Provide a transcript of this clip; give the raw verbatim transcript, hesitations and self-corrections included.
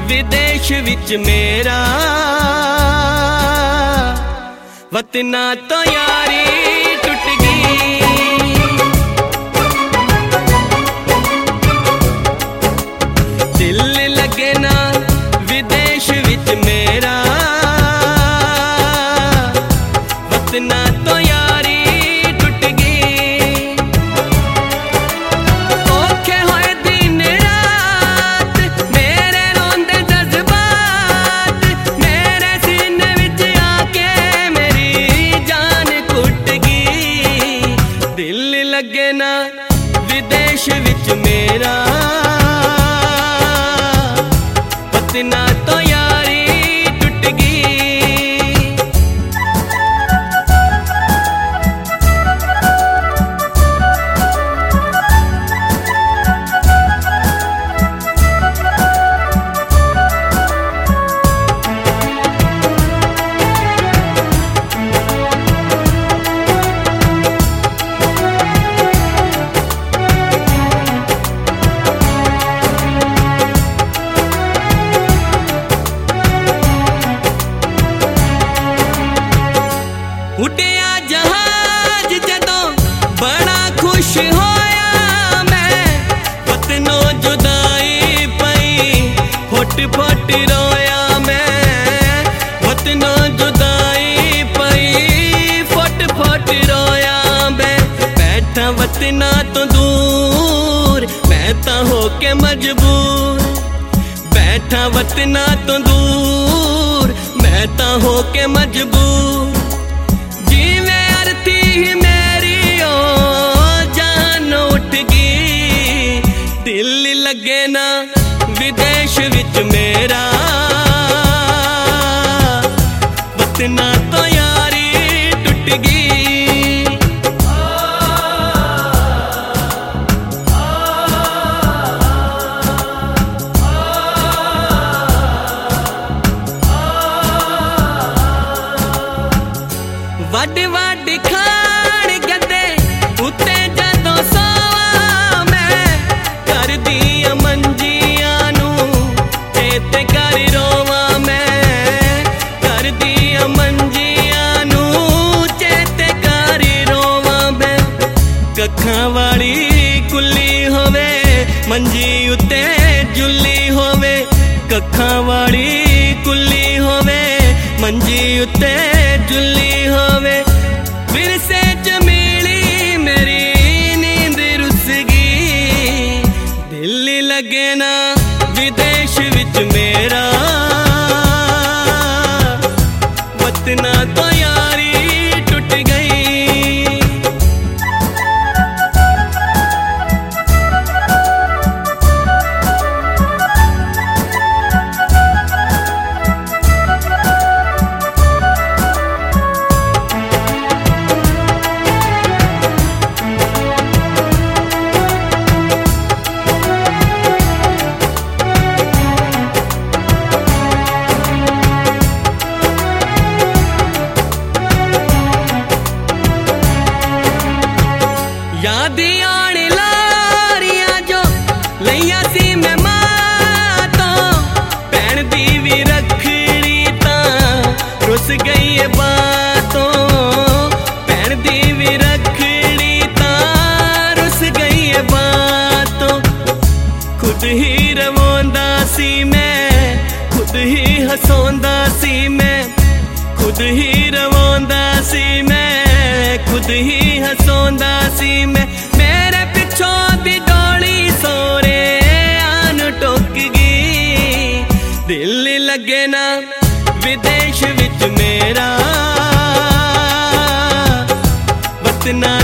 विदेश विच मेरा वतना तो यारी टुट गई। दिल लगे ना विदेश विच मेरा वतना तो यारी टुट गई। औखे होए दिन रात मेरे रोंदे जज्बात मेरे सीने विच आके मेरी जान कुट गई। दिल लगे ना विदेश विच मेरा वतना तो यारी टुट गई। उड़िया जहाज जदों बड़ा खुश होया मैं वतनों जुदाई पई फुट फुट रोया मैं। वतनों जुदाई पई फुट फुट रोया मैं। बैठा वतना तो दूर मैं ता होके मजबूर। बैठा वतना तो दूर मैं ता होके मजबूर। मेरी ओ जान उठ गई। दिल लगे ना विदेश विच मेरा वतना तो यारी टुट गई। वड वड खान गदे उत्ते जदों सोवा मैं कर दिया मंजियां नू चेते कर रोवा मैं। कर दिया मंजियां नू चेते कर रोवा मैं। कखां वाली कुल्ली होवे मंजी उत्ते जुल्ली होवे। कखां वाली कुल्ली होवे मंजी उत्ते जुल्ली होवे। विरसे च मिली मेरी नींद रुस गई। दिल लगे ना विदेश विच मेरा वतना तो यारी टुट गई। याद आने लारियां जो लैया सी मैं मातों भैन दी भी रखड़ी तां रुस गई है बातों। भैन दी भी रखड़ी तां रुस गई है बातों। खुद ही रवांदा सी मैं खुद ही हंसोंदा सी मैं। खुद ही रवांदा सी मैं खुद ही हंसोंदा सी मैं। मेरे पिछों दी डोली सोरे आन टुक गई। दिल लगे ना विदेश विच मेरा वतना